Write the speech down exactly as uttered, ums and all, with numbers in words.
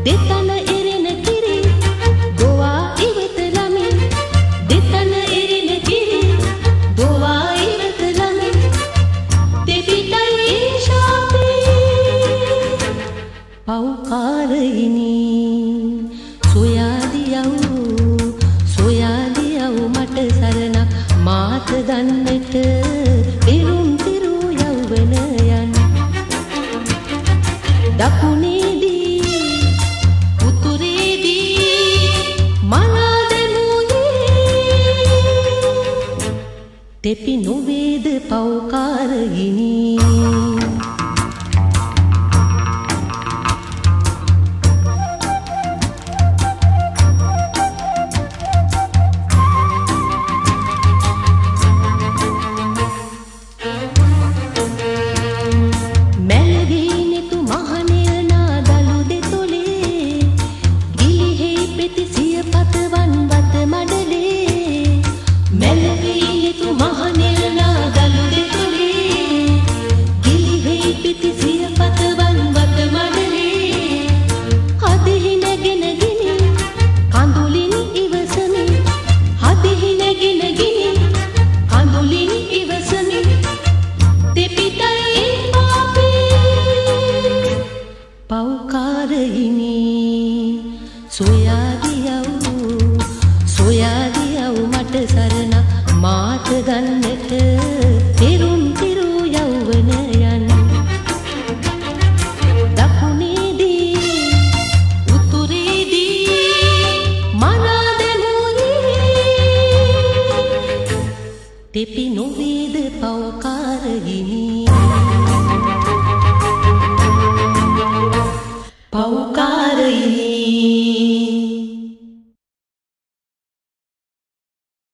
දෙතන එරෙන කිරි දොවා ඉවත ළමින් දෙතන එරෙන කිරි දොවා ඉවත ළමින් දෙපිටයි ශාපේ පෞකාරයිනි සොයාදියව් සොයාදියව් මට සරණක් මාත දන්නට එරුම් තිරු යවනයන් දකුණේදී උතුරේදී මලා දෙමුයේ තෙපි නොවේද පෞකාරයිනි පෞකාරයිනි සොයාදියව් සොයාදියව් මට සරණ මාත ගන්නට තෙරුම් තිරු යවනයන් දකුණේදී උතුරේදී මනා දෙමුයේ තෙපි නොවේද පෞකාරයිනි පෞකාරයිනි